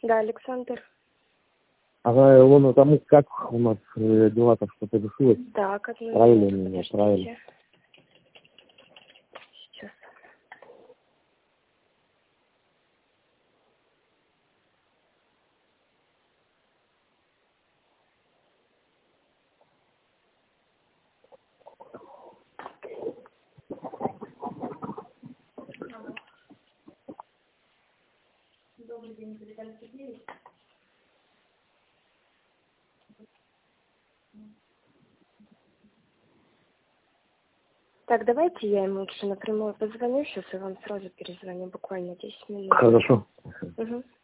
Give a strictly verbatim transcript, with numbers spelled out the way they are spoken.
Да, Александр. Ага, вон тому, как у нас э, дела-то что-то решилось. Так, одну правильно минуту, меня, правильно. Сейчас. Добрый день, Виталий Сергеевич. Так, давайте я ему лучше напрямую позвоню, сейчас я вам сразу перезвоню, буквально десять минут. Хорошо. Угу.